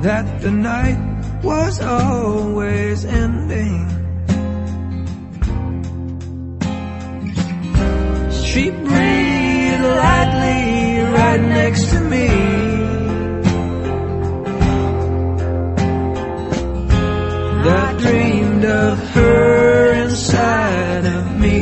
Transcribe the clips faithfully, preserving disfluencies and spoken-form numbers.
that the night was always ending. She breathed lightly right next to me. I dreamed of her inside of me.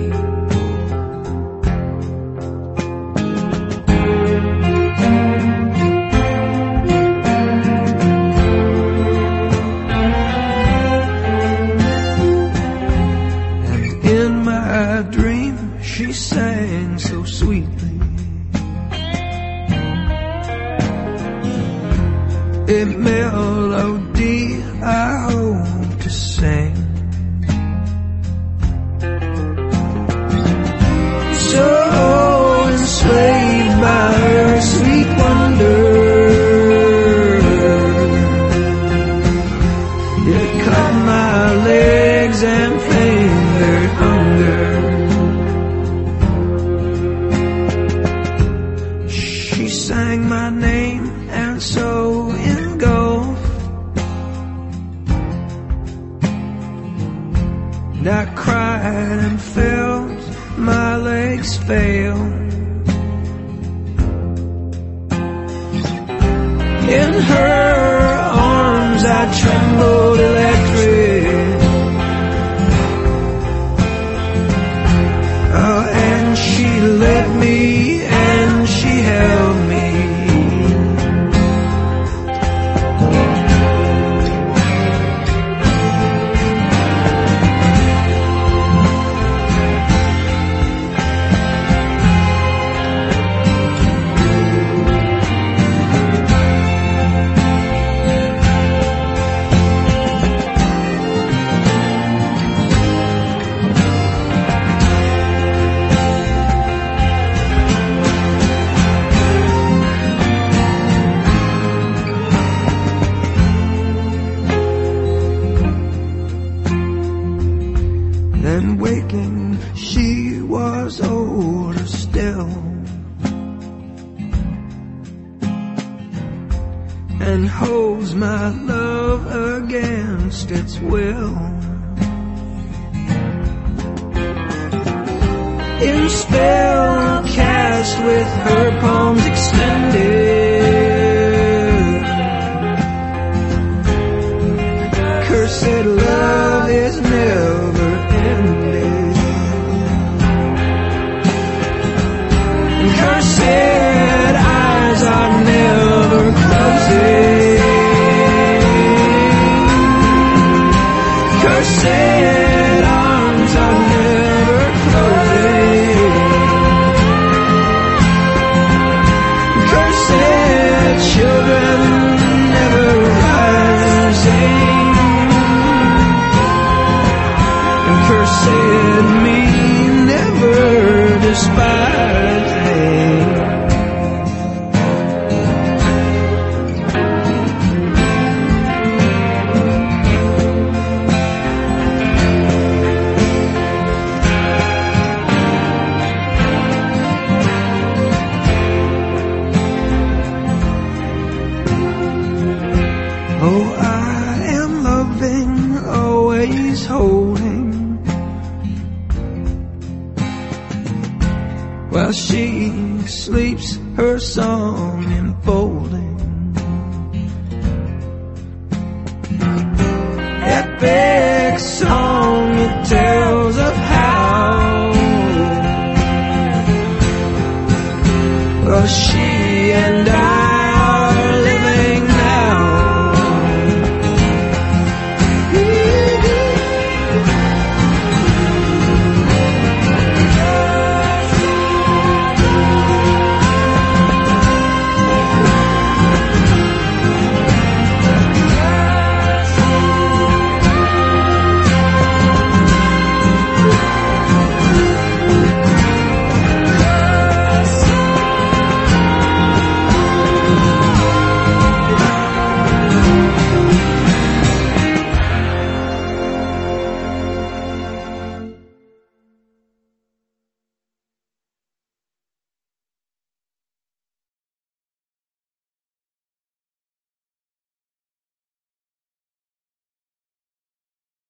And in my dream she sang so sweetly. A melody I hope to sing. So enslaved by her sweet wonder, it cut my legs and fingered hunger. She sang my name and so engulfed, and I cried and felt my legs fail. In her arms I trembled electric. Oh, and she led me and she held me. Then waking, she was older still, and holds my love against its will. In spell cast with her palms extended, cursed love is never ending. Cursed eyes are never closing. Cursed arms are never closing. Cursed children never rising. And cursed me never despising. Oh, I am loving, always holding, while she sleeps, her song enfolding. Epic song, it tells of how, well, she and I